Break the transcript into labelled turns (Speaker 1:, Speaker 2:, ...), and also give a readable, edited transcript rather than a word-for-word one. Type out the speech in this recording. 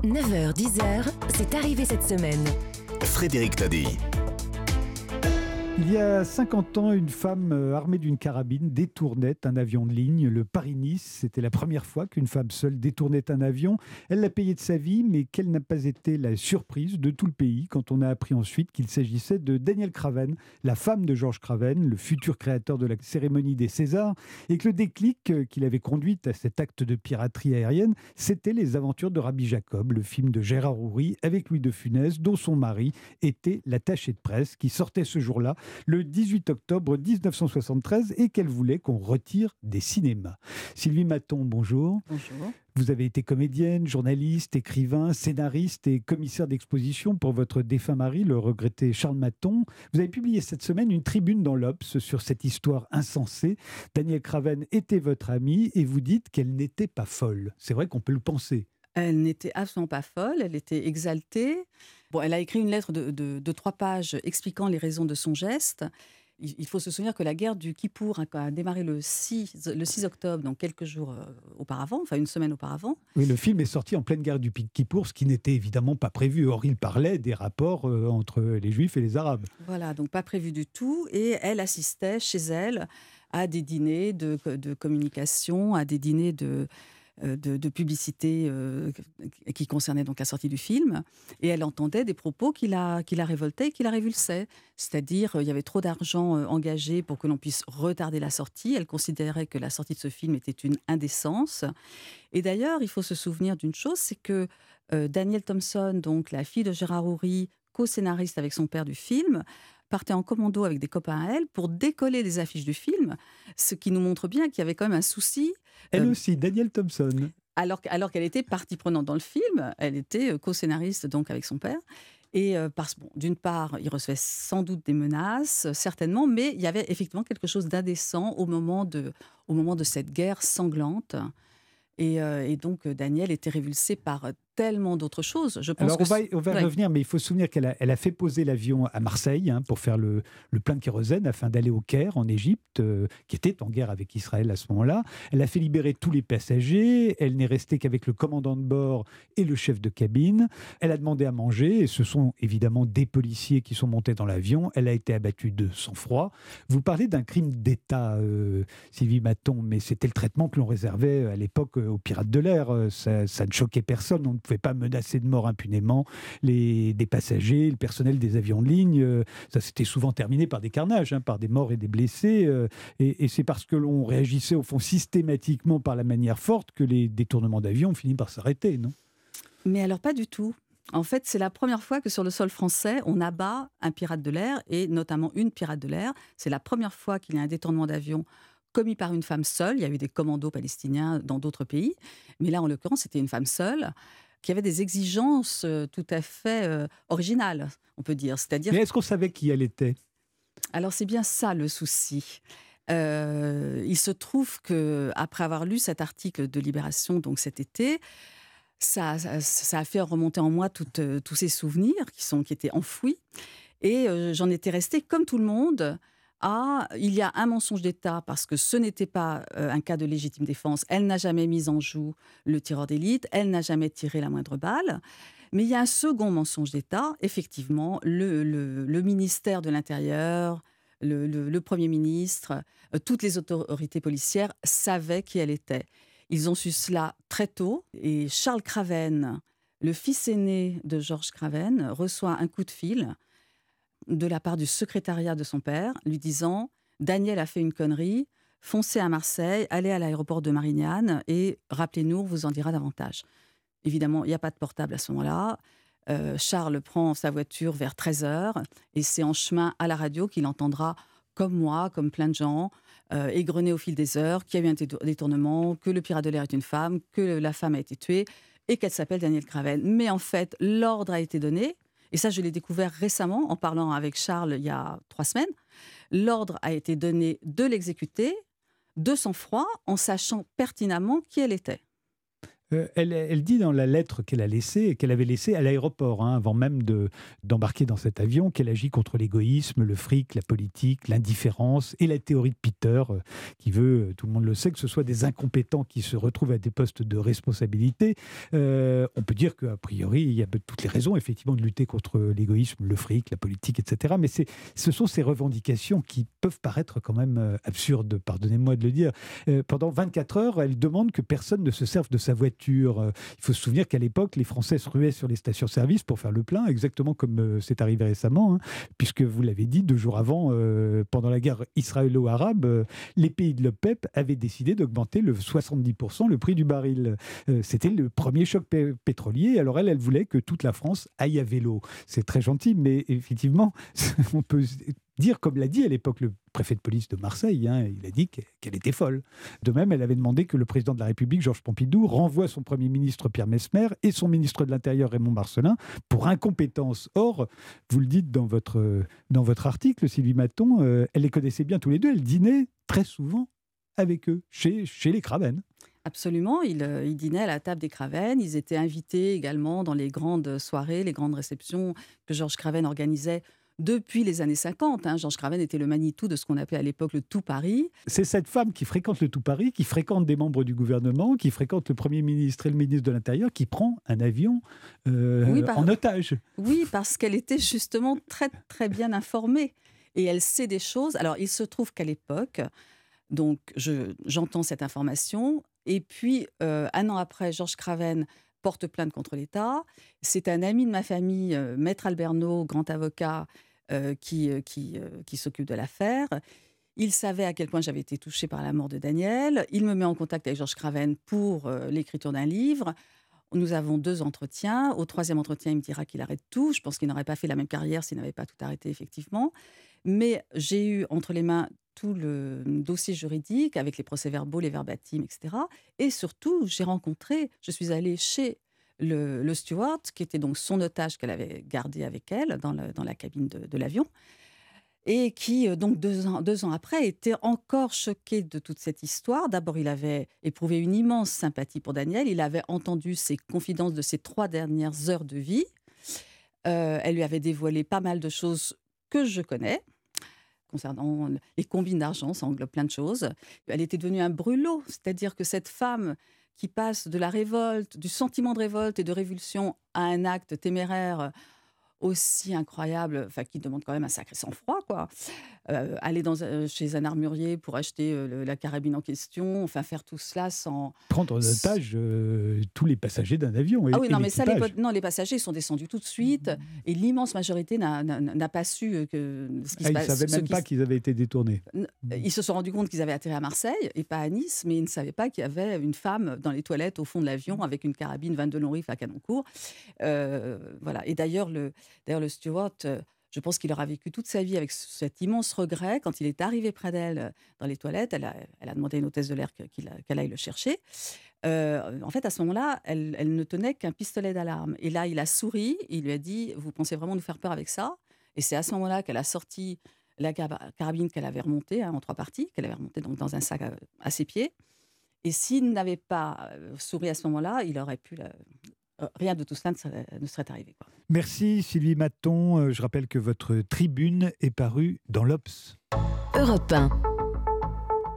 Speaker 1: 9h-10h, c'est arrivé cette semaine.
Speaker 2: Frédéric Tadei.
Speaker 3: Il y a 50 ans, une femme armée d'une carabine détournait un avion de ligne, le Paris-Nice. C'était la première fois qu'une femme seule détournait un avion. Elle l'a payé de sa vie, mais quelle n'a pas été la surprise de tout le pays quand on a appris ensuite qu'il s'agissait de Danielle Craven, la femme de Georges Craven, le futur créateur de la cérémonie des Césars, et que le déclic qui l'avait conduite à cet acte de piraterie aérienne, c'était Les Aventures de Rabbi Jacob, le film de Gérard Houry avec Louis de Funès, dont son mari était l'attaché de presse, qui sortait ce jour-là, le 18 octobre 1973, et qu'elle voulait qu'on retire des cinémas. Sylvie Mathon, bonjour.
Speaker 4: Bonjour.
Speaker 3: Vous avez été comédienne, journaliste, écrivain, scénariste et commissaire d'exposition pour votre défunt mari, le regretté Charles Mathon. Vous avez publié cette semaine une tribune dans l'Obs sur cette histoire insensée. Danielle Craven était votre amie et vous dites qu'elle n'était pas folle. C'est vrai qu'on peut le penser.
Speaker 4: Elle n'était absolument pas folle, elle était exaltée. Bon, elle a écrit une lettre de 3 pages expliquant les raisons de son geste. Il faut se souvenir que la guerre du Kippour a démarré le 6 octobre, donc quelques jours auparavant, enfin une semaine auparavant.
Speaker 3: Oui, le film est sorti en pleine guerre du Kippour, ce qui n'était évidemment pas prévu. Or, il parlait des rapports entre les Juifs et les Arabes.
Speaker 4: Voilà, donc pas prévu du tout. Et elle assistait chez elle à des dîners de communication, à des dîners de publicité qui concernait donc la sortie du film, et elle entendait des propos qui la révoltaient et qui la révulsaient. C'est-à-dire, il y avait trop d'argent engagé pour que l'on puisse retarder la sortie. Elle considérait que la sortie de ce film était une indécence. Et d'ailleurs, il faut se souvenir d'une chose, c'est que Danielle Thompson, donc la fille de Gérard Houry, co-scénariste avec son père du film, partait en commando avec des copains à elle pour décoller les affiches du film, ce qui nous montre bien qu'il y avait quand même un souci.
Speaker 3: Elle aussi, Danielle Thompson.
Speaker 4: Alors qu'elle était partie prenante dans le film, elle était co-scénariste donc avec son père. Et d'une part, il recevait sans doute des menaces, certainement, mais il y avait effectivement quelque chose d'indécent au moment de cette guerre sanglante. Et donc, Danielle était révulsée par tellement d'autres choses. Je pense
Speaker 3: on va revenir, mais il faut se souvenir qu'elle a fait poser l'avion à Marseille pour faire le plein de kérosène afin d'aller au Caire, en Égypte, qui était en guerre avec Israël à ce moment-là. Elle a fait libérer tous les passagers. Elle n'est restée qu'avec le commandant de bord et le chef de cabine. Elle a demandé à manger, et ce sont évidemment des policiers qui sont montés dans l'avion. Elle a été abattue de sang-froid. Vous parlez d'un crime d'État, Sylvie Mathon, mais c'était le traitement que l'on réservait à l'époque aux pirates de l'air. Ça ne choquait personne. On ne pouvait pas menacer de mort impunément des passagers, le personnel des avions de ligne. Ça s'était souvent terminé par des carnages, par des morts et des blessés. Et c'est parce que l'on réagissait au fond systématiquement par la manière forte que les détournements d'avions ont fini par s'arrêter, non ?
Speaker 4: Mais alors pas du tout. En fait, c'est la première fois que sur le sol français, on abat un pirate de l'air, et notamment une pirate de l'air. C'est la première fois qu'il y a un détournement d'avion commis par une femme seule. Il y a eu des commandos palestiniens dans d'autres pays. Mais là, en l'occurrence, c'était une femme seule qui avait des exigences tout à fait originales, on peut dire. C'est-à-dire...
Speaker 3: Mais est-ce qu'on savait qui elle était ?
Speaker 4: Alors, c'est bien ça le souci. Il se trouve qu'après avoir lu cet article de Libération, donc cet été, ça a fait remonter en moi tous ces souvenirs qui étaient enfouis. Et j'en étais restée, comme tout le monde, il y a un mensonge d'État parce que ce n'était pas un cas de légitime défense. Elle n'a jamais mis en joue le tireur d'élite, elle n'a jamais tiré la moindre balle. Mais il y a un second mensonge d'État, effectivement, le ministère de l'Intérieur, le Premier ministre, toutes les autorités policières savaient qui elle était. Ils ont su cela très tôt, et Charles Craven, le fils aîné de Georges Craven, reçoit un coup de fil de la part du secrétariat de son père, lui disant « Danielle a fait une connerie, foncez à Marseille, allez à l'aéroport de Marignane et rappelez-nous, on vous en dira davantage. » Évidemment, il n'y a pas de portable à ce moment-là. Charles prend sa voiture vers 13h et c'est en chemin à la radio qu'il entendra, comme moi, comme plein de gens, égrener au fil des heures, qu'il y a eu un détournement, que le pirate de l'air est une femme, que la femme a été tuée et qu'elle s'appelle Danielle Craven. Mais en fait, l'ordre a été donné. Et ça, je l'ai découvert récemment en parlant avec Charles il y a 3 semaines. L'ordre a été donné de l'exécuter de sang-froid en sachant pertinemment qui elle était.
Speaker 3: Elle dit dans la lettre qu'elle avait laissée à l'aéroport, avant même d'embarquer dans cet avion, qu'elle agit contre l'égoïsme, le fric, la politique, l'indifférence et la théorie de Peter, qui veut, tout le monde le sait, que ce soit des incompétents qui se retrouvent à des postes de responsabilité. On peut dire qu'a priori, il y a toutes les raisons, effectivement, de lutter contre l'égoïsme, le fric, la politique, etc. Mais ce sont ces revendications qui peuvent paraître quand même absurdes, pardonnez-moi de le dire. Pendant 24 heures, elle demande que personne ne se serve de sa voiture. Il faut se souvenir qu'à l'époque, les Français se ruaient sur les stations-service pour faire le plein, exactement comme c'est arrivé récemment, puisque vous l'avez dit, 2 jours avant, pendant la guerre israélo-arabe, les pays de l'OPEP avaient décidé d'augmenter de 70% le prix du baril. C'était le premier choc pétrolier. Alors elle voulait que toute la France aille à vélo. C'est très gentil, mais effectivement, on peut dire, comme l'a dit à l'époque le préfet de police de Marseille, il a dit qu'elle était folle. De même, elle avait demandé que le président de la République, Georges Pompidou, renvoie son Premier ministre Pierre Messmer et son ministre de l'Intérieur Raymond Marcellin pour incompétence. Or, vous le dites dans votre article, Sylvie Mathon, elle les connaissait bien tous les deux, elle dînait très souvent avec eux, chez les Craven.
Speaker 4: Absolument, ils dînaient à la table des Craven. Ils étaient invités également dans les grandes soirées, les grandes réceptions que Georges Craven organisait depuis les années 50. Georges Craven était le Manitou de ce qu'on appelait à l'époque le Tout Paris.
Speaker 3: C'est cette femme qui fréquente le Tout Paris, qui fréquente des membres du gouvernement, qui fréquente le Premier ministre et le ministre de l'Intérieur, qui prend un avion en otage.
Speaker 4: Oui, parce qu'elle était justement très, très bien informée. Et elle sait des choses. Alors, il se trouve qu'à l'époque, donc j'entends cette information, et puis 1 an après, Georges Craven porte plainte contre l'État. C'est un ami de ma famille, Maître Alberno, grand avocat, qui s'occupe de l'affaire. Il savait à quel point j'avais été touchée par la mort de Daniel. Il me met en contact avec Georges Craven pour l'écriture d'un livre. Nous avons 2 entretiens. Au 3e entretien, il me dira qu'il arrête tout. Je pense qu'il n'aurait pas fait la même carrière s'il n'avait pas tout arrêté, effectivement. Mais j'ai eu entre les mains tout le dossier juridique avec les procès-verbaux, les verbatims, etc. Et surtout, je suis allée chez le steward, qui était donc son otage qu'elle avait gardé avec elle dans la cabine de l'avion, et qui, donc 2 ans après, était encore choqué de toute cette histoire. D'abord, il avait éprouvé une immense sympathie pour Daniel. Il avait entendu ses confidences de ses 3 dernières heures de vie. Elle lui avait dévoilé pas mal de choses que je connais, concernant les combines d'argent, ça englobe plein de choses. Elle était devenue un brûlot, c'est-à-dire que cette femme qui passe de la révolte, du sentiment de révolte et de révulsion à un acte téméraire aussi incroyable, qui demande quand même un sacré sang-froid, quoi. Aller chez un armurier pour acheter la carabine en question, faire tout cela sans...
Speaker 3: Prendre en otage tous les passagers d'un avion.
Speaker 4: Ah oui, non, mais ça, les passagers sont descendus tout de suite, et l'immense majorité n'a pas su ce qui se passe.
Speaker 3: Ils ne savaient même pas qu'ils avaient été détournés.
Speaker 4: Ils se sont rendus compte qu'ils avaient atterri à Marseille et pas à Nice, mais ils ne savaient pas qu'il y avait une femme dans les toilettes au fond de l'avion avec une carabine 22 long rifle à canon court. Voilà. Et d'ailleurs, le steward, je pense qu'il aura vécu toute sa vie avec cet immense regret. Quand il est arrivé près d'elle dans les toilettes, elle a demandé à une hôtesse de l'air qu'elle aille le chercher. En fait, à ce moment-là, elle ne tenait qu'un pistolet d'alarme. Et là, il a souri, il lui a dit « Vous pensez vraiment nous faire peur avec ça ?» Et c'est à ce moment-là qu'elle a sorti la carabine qu'elle avait remontée en 3 parties, qu'elle avait remontée donc dans un sac à ses pieds. Et s'il n'avait pas souri à ce moment-là, il aurait pu... rien de tout cela ne serait arrivé, quoi.
Speaker 3: Merci Sylvie Mathon. Je rappelle que votre tribune est parue dans l'Obs.
Speaker 2: Europe 1.